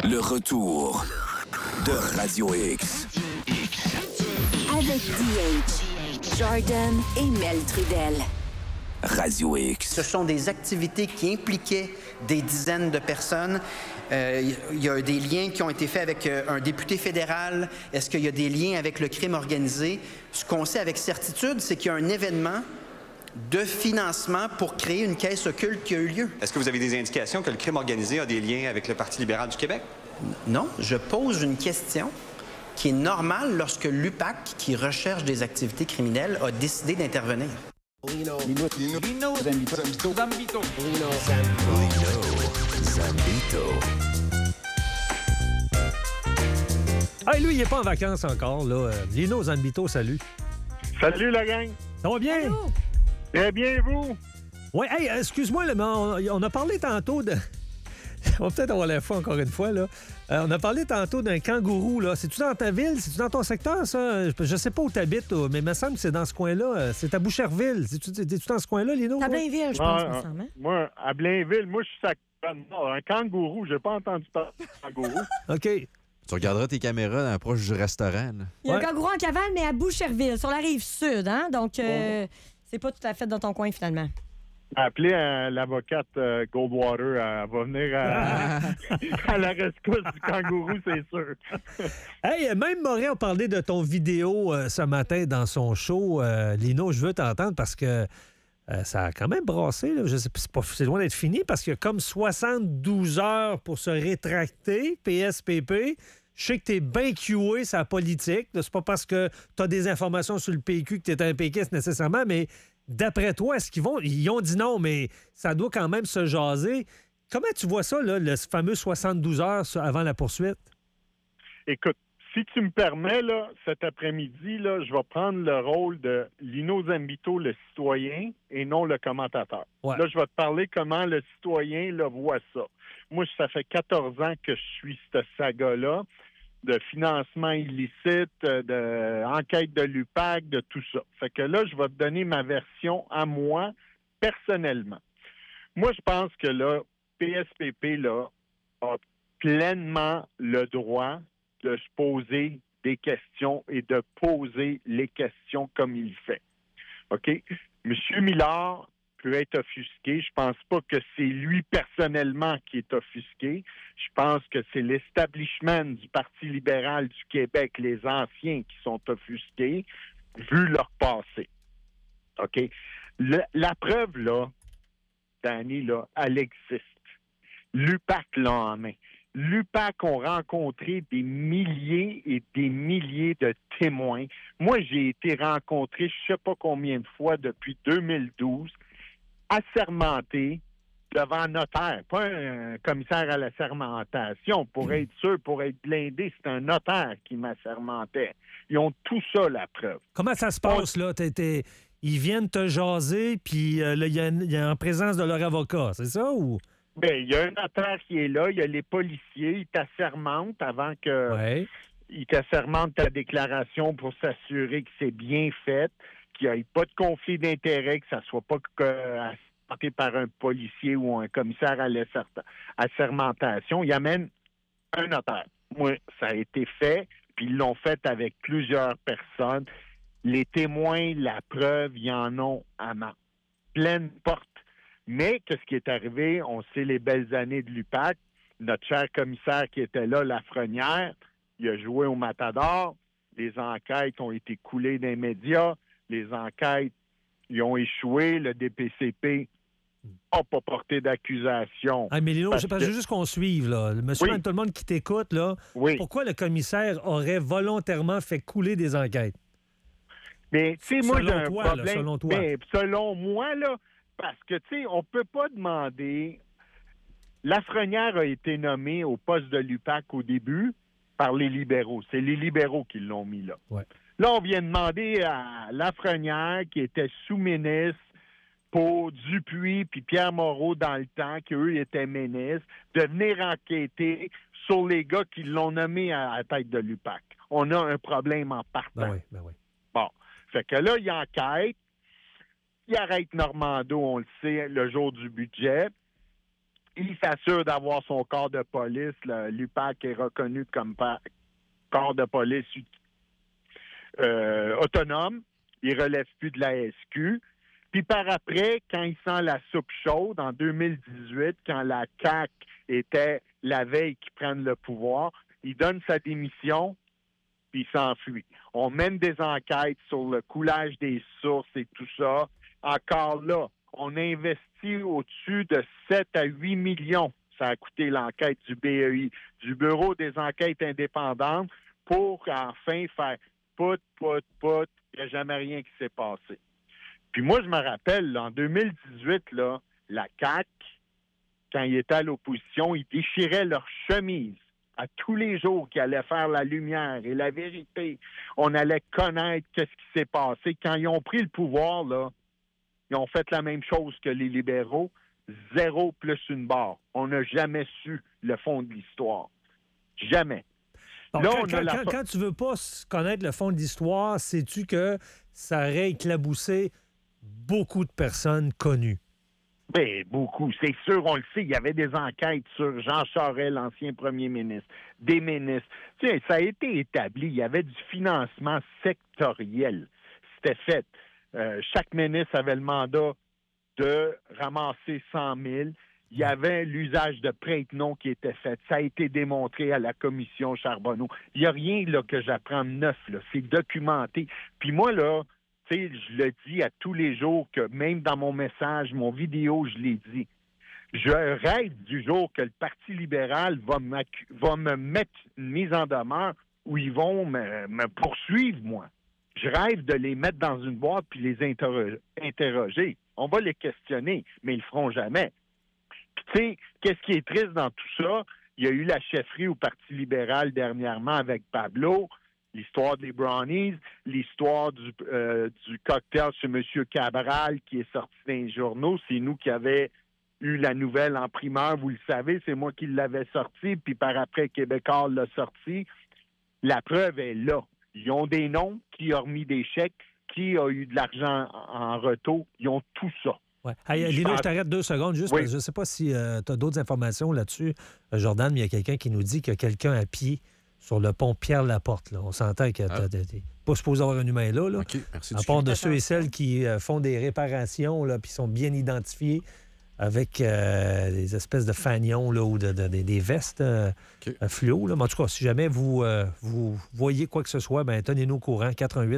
Le retour de Radio X. Avec DH, Jordan et Mel Trudel. Radio X. Ce sont des activités qui impliquaient des dizaines de personnes. Il y a des liens qui ont été faits avec un député fédéral. Est-ce qu'il y a des liens avec le crime organisé? Ce qu'on sait avec certitude, c'est qu'il y a un événement de financement pour créer une caisse occulte qui a eu lieu. Est-ce que vous avez des indications que le crime organisé a des liens avec le Parti libéral du Québec? Non, je pose une question qui est normale lorsque l'UPAC, qui recherche des activités criminelles, a décidé d'intervenir. Lino Zambito. Hey, lui, il n'est pas en vacances encore, là. Lino Zambito, salut. Salut la gang. Ça va bien? Allô? Très bien, vous? Oui, hey, excuse-moi, là, mais on a parlé tantôt de... On va peut-être avoir la fois encore une fois, là. On a parlé tantôt d'un kangourou, là. C'est-tu dans ta ville? C'est-tu dans ton secteur, ça? Je sais pas où t'habites, mais il me semble que c'est dans ce coin-là. C'est à Boucherville. C'est-tu dans ce coin-là, Lino? À Blainville, je pense, me semble. Hein? Moi, à Blainville, moi, je suis à un kangourou. J'ai pas entendu parler de kangourou. OK. Tu regarderas tes caméras dans proche du restaurant. Là. Il y a un kangourou en cavale, mais à Boucherville, sur la rive sud, hein? Donc, c'est pas tout à fait dans ton coin, finalement. Appelez l'avocate Goldwater. Elle va venir à la rescousse du kangourou, c'est sûr. Hey, même Moret a parlé de ton vidéo ce matin dans son show. Lino, je veux t'entendre parce que ça a quand même brassé. Là. Je sais, c'est loin d'être fini parce qu'il y a comme 72 heures pour se rétracter, PSPP. Je sais que tu es bien cué sur la politique. C'est pas parce que tu as des informations sur le PQ que tu es un péquiste nécessairement, mais d'après toi, est-ce qu'ils vont... Ils ont dit non, mais ça doit quand même se jaser. Comment tu vois ça, là, le fameux 72 heures avant la poursuite? Écoute, si tu me permets, là, cet après-midi, là, je vais prendre le rôle de Lino Zambito, le citoyen, et non le commentateur. Ouais. Là, je vais te parler comment le citoyen là, voit ça. Moi, ça fait 14 ans que je suis cette saga-là, de financement illicite, d'enquête de l'UPAC, de tout ça. Fait que là, je vais te donner ma version à moi, personnellement. Moi, je pense que là, PSPP, là, a pleinement le droit de se poser des questions et de poser les questions comme il fait. OK? Monsieur Millard peut être offusqué. Je pense pas que c'est lui personnellement qui est offusqué. Je pense que c'est l'establishment du Parti libéral du Québec, les anciens, qui sont offusqués, vu leur passé. OK? La preuve, là, Danny, là, elle existe. L'UPAC l'a en main. L'UPAC ont rencontré des milliers et des milliers de témoins. Moi, j'ai été rencontré je ne sais pas combien de fois depuis 2012, assermenté devant un notaire, pas un commissaire à la sermentation, pour être sûr, pour être blindé, c'est un notaire qui m'assermentait. Ils ont tout ça, la preuve. Comment ça se passe, là? Ils viennent te jaser, puis là, il y a en présence de leur avocat, c'est ça, ou... Bien, il y a un notaire qui est là, il y a les policiers, ils t'assermentent avant que... Ouais. Ils t'assermentent ta déclaration pour s'assurer que c'est bien fait, qu'il n'y ait pas de conflit d'intérêt, que ça ne soit pas assermenté par un policier ou un commissaire à l'assermentation. Ils amènent un notaire. Moi, ça a été fait, puis ils l'ont fait avec plusieurs personnes. Les témoins, la preuve, ils en ont à main. Pleine porte. Mais qu'est-ce qui est arrivé? On sait les belles années de l'UPAC. Notre cher commissaire qui était là, Lafrenière, il a joué au Matador. Les enquêtes ont été coulées dans les médias. Les enquêtes, ils ont échoué. Le DPCP n'a pas porté d'accusation. Ah, mais Lino, je veux juste qu'on suive, là. Monsieur, Oui. tout le monde qui t'écoute, là, Oui. pourquoi le commissaire aurait volontairement fait couler des enquêtes? Mais, tu sais, moi, j'ai un Selon toi, là, problème. selon toi. Mais, selon moi, là, parce que, tu sais, on peut pas demander... Lafrenière a été nommé au poste de l'UPAC au début par les libéraux. C'est les libéraux qui l'ont mis là. Ouais. Là, on vient demander à Lafrenière, qui était sous-ministre, pour Dupuis puis Pierre Moreau dans le temps, qu'eux étaient ministres, de venir enquêter sur les gars qui l'ont nommé à la tête de l'UPAC. On a un problème en partant. Ben oui. Bon. Fait que là, il enquête. Il arrête Normando, on le sait, le jour du budget. il s'assure d'avoir son corps de police. L'UPAC est reconnu comme corps de police autonome. Il ne relève plus de la SQ. Puis par après, quand il sent la soupe chaude, en 2018, quand la CAQ était la veille qu'ils prennent le pouvoir, il donne sa démission, puis il s'enfuit. On mène des enquêtes sur le coulage des sources et tout ça. Encore là, on a investi au-dessus de 7 à 8 millions. Ça a coûté l'enquête du BEI, du Bureau des enquêtes indépendantes, pour enfin faire pout. Il n'y a jamais rien qui s'est passé. Puis moi, je me rappelle, là, en 2018, là, la CAQ, quand ils étaient à l'opposition, ils déchiraient leur chemise à tous les jours qu'ils allaient faire la lumière et la vérité. On allait connaître ce qui s'est passé. Quand ils ont pris le pouvoir, là, ils ont fait la même chose que les libéraux, 0 plus une barre. On n'a jamais su le fond de l'histoire. Jamais. Bon, Là, quand tu veux pas connaître le fond de l'histoire, sais-tu que ça aurait éclaboussé beaucoup de personnes connues? Bien, beaucoup. C'est sûr, on le sait. Il y avait des enquêtes sur Jean Charest, l'ancien premier ministre, des ministres. Tu sais, ça a été établi. Il y avait du financement sectoriel. C'était fait. Chaque ministre avait le mandat de ramasser 100 000. Il y avait l'usage de prête-noms qui était fait. Ça a été démontré à la commission Charbonneau. Il n'y a rien là, que j'apprends de neuf. Là. C'est documenté. Puis moi, là, tu sais, je le dis à tous les jours, que même dans mon message, mon vidéo, je l'ai dit. Je rêve du jour que le Parti libéral va me mettre une mise en demeure où ils vont me poursuivre, moi. Je rêve de les mettre dans une boîte puis les interroger. On va les questionner, mais ils le feront jamais. Puis, tu sais, qu'est-ce qui est triste dans tout ça? Il y a eu la chefferie au Parti libéral dernièrement avec Pablo, l'histoire des brownies, l'histoire du cocktail chez M. Cabral qui est sorti dans les journaux. C'est nous qui avions eu la nouvelle en primeur, vous le savez, c'est moi qui l'avais sorti, puis par après, Québécois l'a sorti. La preuve est là. Ils ont des noms, qui a remis des chèques, qui a eu de l'argent en retour. Ils ont tout ça. Ouais. Hey, Lino, je t'arrête 2 secondes, juste Oui. parce que je ne sais pas si tu as d'autres informations là-dessus, Jordan, mais il y a quelqu'un qui nous dit qu'il y a quelqu'un à pied sur le pont Pierre-Laporte. Là. On s'entend que t'es pas supposé avoir un humain là. OK, merci. À part de ceux et celles qui font des réparations puis sont bien identifiés avec des espèces de fanions là, ou des vestes fluo. Là. Mais en tout cas, si jamais vous voyez quoi que ce soit, ben tenez-nous au courant.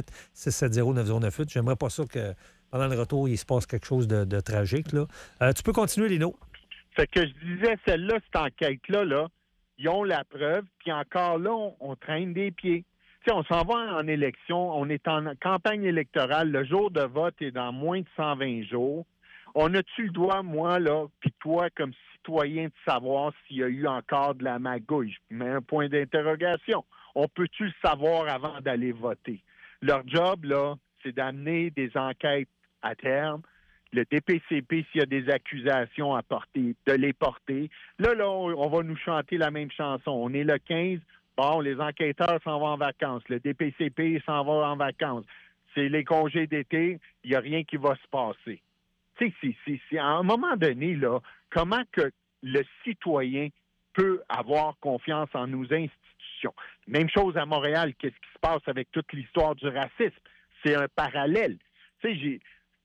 418-670-9098. J'aimerais pas ça que pendant le retour, il se passe quelque chose de tragique. Là. Tu peux continuer, Lino. Fait que je disais, celle-là, cette enquête-là, là, ils ont la preuve, puis encore là, on traîne des pieds. Tu sais, on s'en va en élection, on est en campagne électorale, le jour de vote est dans moins de 120 jours. On a-tu le droit, moi, là, puis toi, comme citoyen, de savoir s'il y a eu encore de la magouille? Je mets un point d'interrogation. On peut-tu le savoir avant d'aller voter? Leur job, là, c'est d'amener des enquêtes à terme. Le DPCP, s'il y a des accusations à porter, de les porter. Là, on va nous chanter la même chanson. On est le 15, bon, les enquêteurs s'en vont en vacances. Le DPCP s'en va en vacances. C'est les congés d'été, il n'y a rien qui va se passer. Tu sais, c'est à un moment donné, là, comment que le citoyen peut avoir confiance en nos institutions? Même chose à Montréal, qu'est-ce qui se passe avec toute l'histoire du racisme? C'est un parallèle. Tu sais,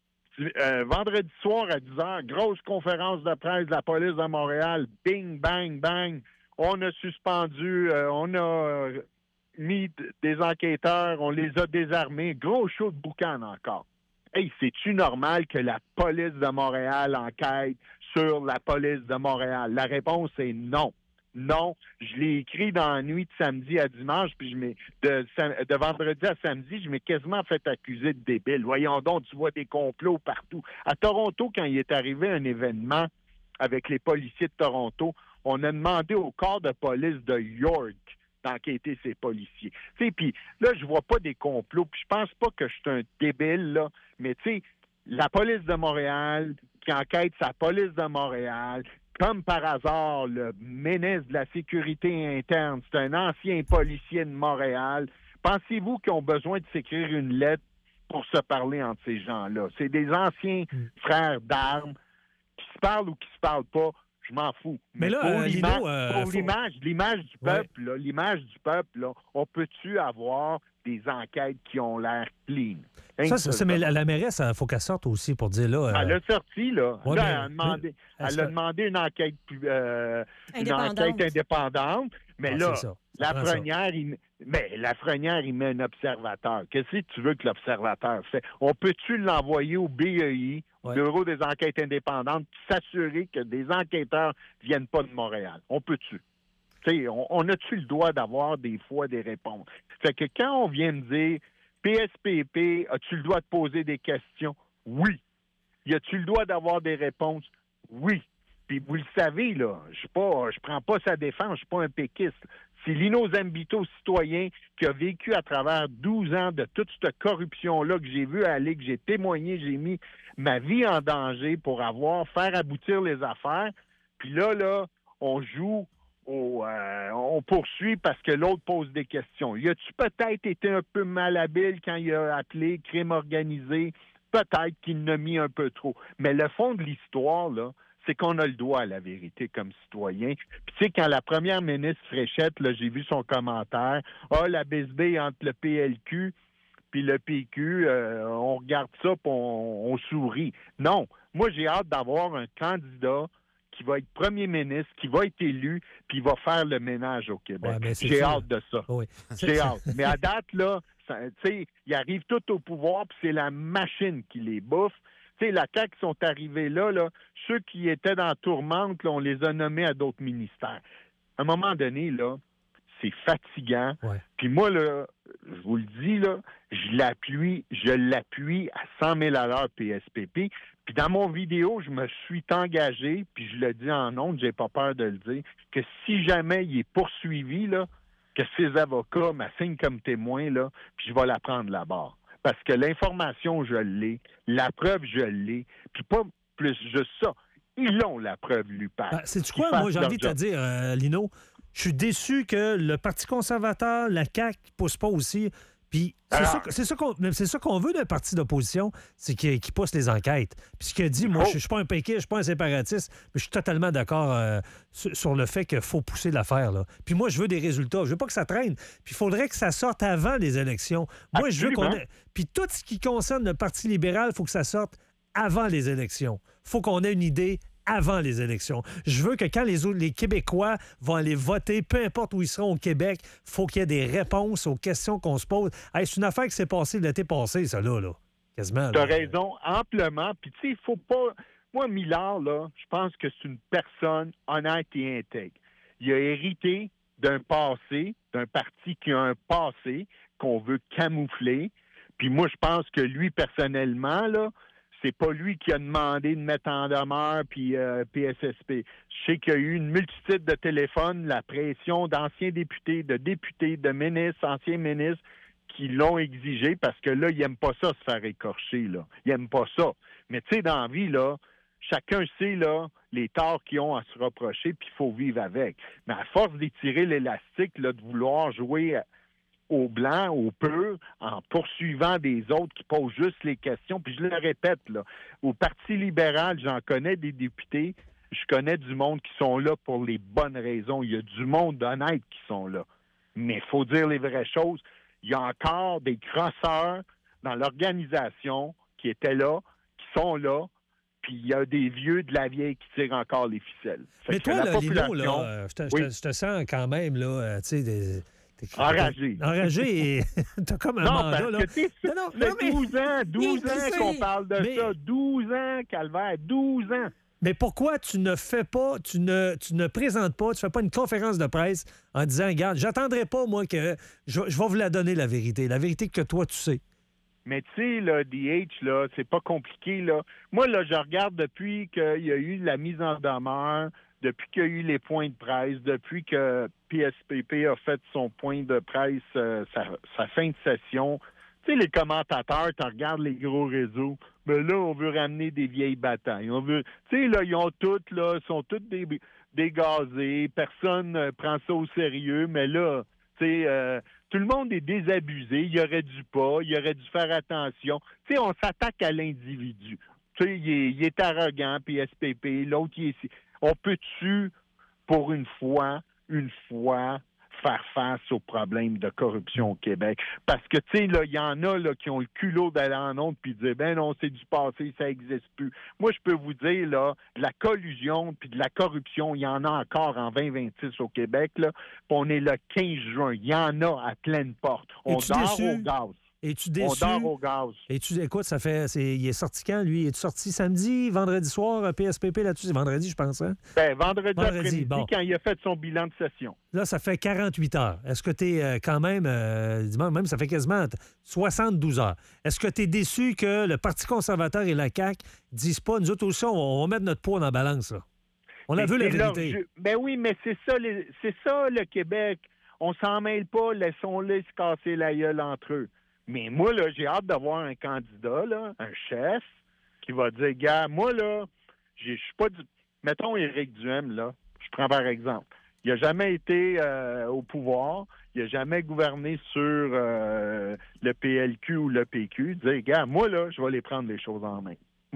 vendredi soir à 10h, grosse conférence de presse de la police de Montréal. Bing, bang, bang. On a suspendu, on a mis des enquêteurs, on les a désarmés. Gros show de boucan encore. Hey, c'est-tu normal que la police de Montréal enquête sur la police de Montréal? La réponse est non. Non, je l'ai écrit dans la nuit de samedi à dimanche, puis de vendredi à samedi, je m'ai quasiment fait accuser de débile. Voyons donc, tu vois des complots partout. À Toronto, quand il est arrivé un événement avec les policiers de Toronto, on a demandé au corps de police de York d'enquêter ces policiers. Tu sais, puis là, je vois pas des complots, puis je pense pas que je suis un débile, là, mais tu sais, la police de Montréal qui enquête sa police de Montréal. Comme par hasard, le ministre de la Sécurité interne, c'est un ancien policier de Montréal. Pensez-vous qu'ils ont besoin de s'écrire une lettre pour se parler entre ces gens-là? C'est des anciens frères d'armes qui se parlent ou qui se parlent pas. je m'en fous. Mais là, pour Lino, l'image du peuple, là, l'image du peuple, là, on peut-tu avoir des enquêtes qui ont l'air clean? Mais la mairesse, il faut qu'elle sorte aussi pour dire là. Elle a sorti, là. Ouais, Là, mais elle a demandé une enquête indépendante. Mais Ah, là, c'est ça. Lafrenière, il met un observateur. Qu'est-ce que tu veux que l'observateur fait? On peut-tu l'envoyer au BEI, au Bureau des enquêtes indépendantes, puis s'assurer que des enquêteurs ne viennent pas de Montréal? On peut-tu? On a-tu le droit d'avoir des fois des réponses? Fait que quand on vient me dire PSPP, as-tu le droit de poser des questions? Oui. Y a-tu le droit d'avoir des réponses? Oui. Puis vous le savez, là, je prends pas sa défense, je suis pas un péquiste. C'est Lino Zambito, citoyen, qui a vécu à travers 12 ans de toute cette corruption-là que j'ai vu aller, que j'ai témoigné, j'ai mis ma vie en danger pour faire aboutir les affaires. Puis là, on joue on poursuit parce que l'autre pose des questions. Y a-tu peut-être été un peu malhabile quand il a appelé crime organisé? Peut-être qu'il en a mis un peu trop. Mais le fond de l'histoire, là, c'est qu'on a le droit à la vérité comme citoyen. Puis tu sais, quand la première ministre Fréchette, là, j'ai vu son commentaire, la bisbille entre le PLQ puis le PQ, on regarde ça puis on sourit. Non, moi j'ai hâte d'avoir un candidat qui va être premier ministre, qui va être élu, puis il va faire le ménage au Québec. Ouais, j'ai hâte de ça. Oui. J'ai hâte. Mais à date, là, tu sais, ils arrivent tout au pouvoir, puis c'est la machine qui les bouffe. Tu sais, la CAQ sont arrivés là, ceux qui étaient dans la tourmente, là, on les a nommés à d'autres ministères. À un moment donné, là, c'est fatigant. Ouais. Puis moi, là, je vous le dis, là, je l'appuie à 100 000 à l'heure PSPP. Puis dans mon vidéo, je me suis engagé, puis je le dis en ondes, j'ai pas peur de le dire, que si jamais il est poursuivi, là, que ses avocats m'assignent comme témoin, là, puis je vais la prendre là-bas. Parce que l'information, je l'ai, la preuve, je l'ai, puis pas plus juste ça. Ils ont la preuve, l'UPAC. C'est-tu quoi, moi, j'ai envie de te dire, Lino? Je suis déçu que le Parti conservateur, la CAQ, ne pousse pas aussi. Puis c'est ça qu'on veut d'un parti d'opposition, c'est qu'il pousse les enquêtes. Puis ce qu'il a dit, moi, je ne suis pas un péquiste, je ne suis pas un séparatiste, mais je suis totalement d'accord sur le fait qu'il faut pousser l'affaire. Là. Puis moi, je veux des résultats. Je veux pas que ça traîne. Puis il faudrait que ça sorte avant les élections. Moi, je veux qu'on ait... Puis tout ce qui concerne le Parti libéral, il faut que ça sorte avant les élections. Il faut qu'on ait une idée avant les élections. Je veux que quand les Québécois vont aller voter, peu importe où ils seront au Québec, il faut qu'il y ait des réponses aux questions qu'on se pose. Hey, c'est une affaire qui s'est passée l'été passé, ça, là. Quasiment. Tu as raison, amplement. Puis, tu sais, il faut pas... Moi, Millard, là, je pense que c'est une personne honnête et intègre. Il a hérité d'un passé, d'un parti qui a un passé qu'on veut camoufler. Puis moi, je pense que lui, personnellement, là, c'est pas lui qui a demandé de mettre en demeure puis PSSP. Je sais qu'il y a eu une multitude de téléphones, la pression d'anciens députés, de ministres, anciens ministres qui l'ont exigé parce que là, ils n'aiment pas ça se faire écorcher, là. Ils n'aiment pas ça. Mais tu sais, dans la vie, là, chacun sait, là, les torts qu'ils ont à se reprocher puis il faut vivre avec. Mais à force d'étirer l'élastique, là, de vouloir jouer au blanc, au pur, en poursuivant des autres qui posent juste les questions. Puis je le répète, là, au Parti libéral, j'en connais des députés, je connais du monde qui sont là pour les bonnes raisons. Il y a du monde honnête qui sont là. Mais il faut dire les vraies choses. Il y a encore des crosseurs dans l'organisation qui étaient là, qui sont là, puis il y a des vieux de la vieille qui tirent encore les ficelles. Mais toi, là, Lino, là, je te sens quand même, là, tu sais, enragé. Enragé et t'as comme un mandat, là. Parce que ça fait 12 ans qu'on parle de ça. 12 ans, Calvaire, 12 ans. Mais pourquoi tu ne fais pas, tu ne présentes pas, tu fais pas une conférence de presse en disant, regarde, j'attendrai pas, moi, que je vais vous la donner, la vérité que toi, tu sais. Mais tu sais, là, DH, là, c'est pas compliqué, là. Moi, là, je regarde depuis qu'il y a eu la mise en demeure, depuis qu'il y a eu les points de presse, depuis que PSPP a fait son point de presse, sa fin de session. Tu sais, les commentateurs, tu regardes les gros réseaux, mais là, on veut ramener des vieilles batailles. Tu sais, là, ils ont toutes, là, sont toutes dégazés, personne prend ça au sérieux, mais là, tu sais, tout le monde est désabusé, il aurait dû faire attention. Tu sais, on s'attaque à l'individu. Tu sais, il est arrogant, puis SPP, l'autre, il est ici. On peut-tu, pour une fois, faire face aux problèmes de corruption au Québec? Parce que, tu sais, là, il y en a là, qui ont le culot d'aller en honte puis de dire, ben non, c'est du passé, ça n'existe plus. Moi, je peux vous dire, là, de la collusion puis de la corruption, il y en a encore en 2026 au Québec, là. Puis on est le 15 juin. Il y en a à pleine porte. On dort au gaz. Es-tu déçu? On dort au gaz. Écoute, il est sorti quand, lui? Es-tu sorti samedi, vendredi soir, PSPP là-dessus? C'est vendredi, je pense, hein? Ben, vendredi après-midi, bon. quand il a fait son bilan de session. Là, ça fait 48 heures. Est-ce que tu es quand même, dimanche même, ça fait quasiment 72 heures. Est-ce que tu es déçu que le Parti conservateur et la CAQ disent pas, nous autres aussi, on va mettre notre poids dans la balance, là? On a vu la vérité. Ben oui, mais c'est ça le Québec. On s'en mêle pas, laissons-les se casser la gueule entre eux. Mais moi, là, j'ai hâte d'avoir un candidat, là, un chef, qui va dire, gars, moi, là, je suis pas du... Mettons Éric Duhaime, là, je prends par exemple. Il n'a jamais été au pouvoir, il n'a jamais gouverné sur le PLQ ou le PQ. Dire, gars, moi, là, je vais les prendre les choses en main.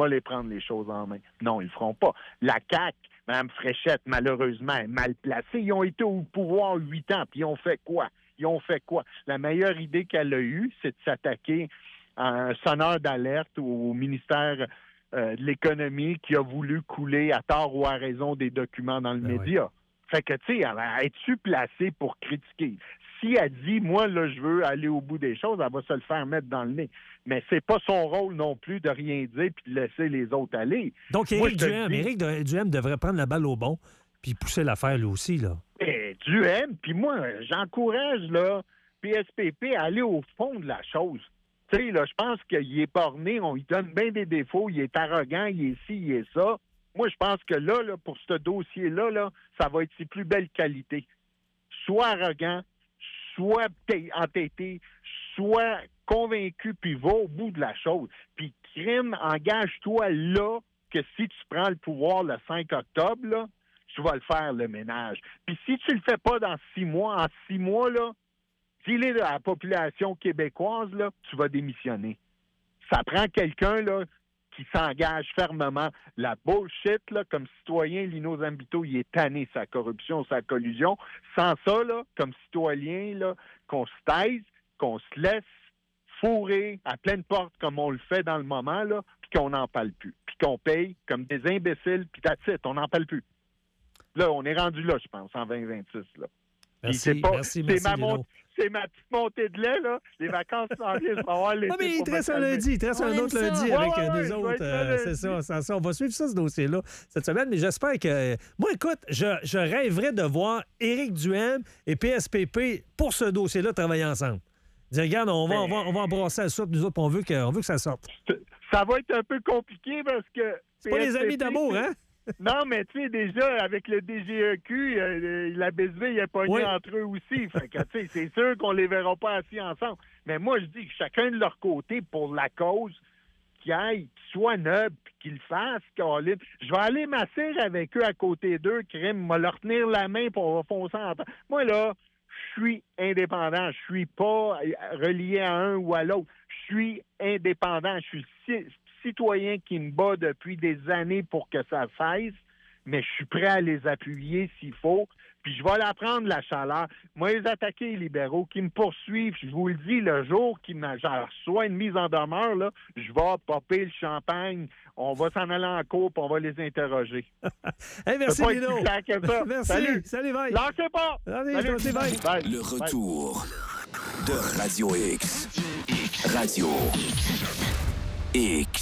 Non, ils le feront pas. La CAQ, Mme Fréchette, malheureusement, est mal placée. Ils ont été au pouvoir 8 ans, puis ils ont fait quoi? La meilleure idée qu'elle a eue, c'est de s'attaquer à un sonneur d'alerte au ministère de l'Économie qui a voulu couler à tort ou à raison des documents dans le média. Fait que, tu sais, es-tu placée pour critiquer? Si elle dit, moi, là, je veux aller au bout des choses, elle va se le faire mettre dans le nez. Mais c'est pas son rôle non plus de rien dire puis de laisser les autres aller. Donc, Éric Duhaime devrait prendre la balle au bon puis pousser l'affaire lui aussi, là. Duhaime, puis moi, j'encourage, là, PSPP à aller au fond de la chose. Tu sais, là, je pense qu'il est borné, on lui donne bien des défauts, il est arrogant, il est ci, il est ça. Moi, je pense que là, pour ce dossier-là, là, ça va être ses plus belles qualités. Soit arrogant, soit entêté, soit convaincu, puis va au bout de la chose. Puis, crime, engage-toi là que si tu prends le pouvoir le 5 octobre, là, tu vas le faire, le ménage. Puis si tu le fais pas dans 6 mois, en 6 mois, là, s'il est de la population québécoise, là, tu vas démissionner. Ça prend quelqu'un, là, qui s'engage fermement. La bullshit, là, comme citoyen, Lino Zambito, il est tanné, sa corruption, sa collusion. Sans ça, là, comme citoyen, là, qu'on se taise, qu'on se laisse fourrer à pleine porte comme on le fait dans le moment, là, puis qu'on n'en parle plus. Puis qu'on paye comme des imbéciles, puis that's it, on n'en parle plus. Là, on est rendu là, je pense, en 2026. Là. Merci, c'est ma petite montée de lait, là. Les vacances s'en viennent, je vais avoir l'été. Ah, mais il te reste un lundi, il te reste un autre lundi avec nous autres. C'est ça. On va suivre ça, ce dossier-là, cette semaine. Mais j'espère que... Moi, écoute, je rêverais de voir Éric Duhaime et PSPP pour ce dossier-là travailler ensemble. Dire, regarde, on va embrasser la soupe, nous autres, on veut que ça sorte. Ça va être un peu compliqué parce que... C'est pas les amis d'amour, hein? Non, mais tu sais, déjà, avec le DGEQ, la BSV, il est pogné entre eux aussi. Fait que, tu sais, c'est sûr qu'on les verra pas assis ensemble. Mais moi, je dis que chacun de leur côté, pour la cause, qu'ils aillent, qu'ils soient nobles, puis qu'ils le fassent, Caroline. Je vais aller m'asseoir avec eux à côté d'eux, crime, va leur tenir la main pour foncer en temps. Moi, là, je suis indépendant. Je suis pas relié à un ou à l'autre. Je suis indépendant. Je suis citoyen qui me bat depuis des années pour que ça cesse, mais je suis prêt à les appuyer s'il faut, puis je vais la prendre, la chaleur. Moi, les attaquer, les libéraux, qui me poursuivent, je vous le dis, le jour qu'ils reçoivent une mise en demeure, là, je vais popper le champagne, on va s'en aller en cours, puis on va les interroger. Hey, merci, Lino. Merci. Salut, bye. Lâchez pas. Salut. Bye. Le retour de Radio X. Radio X.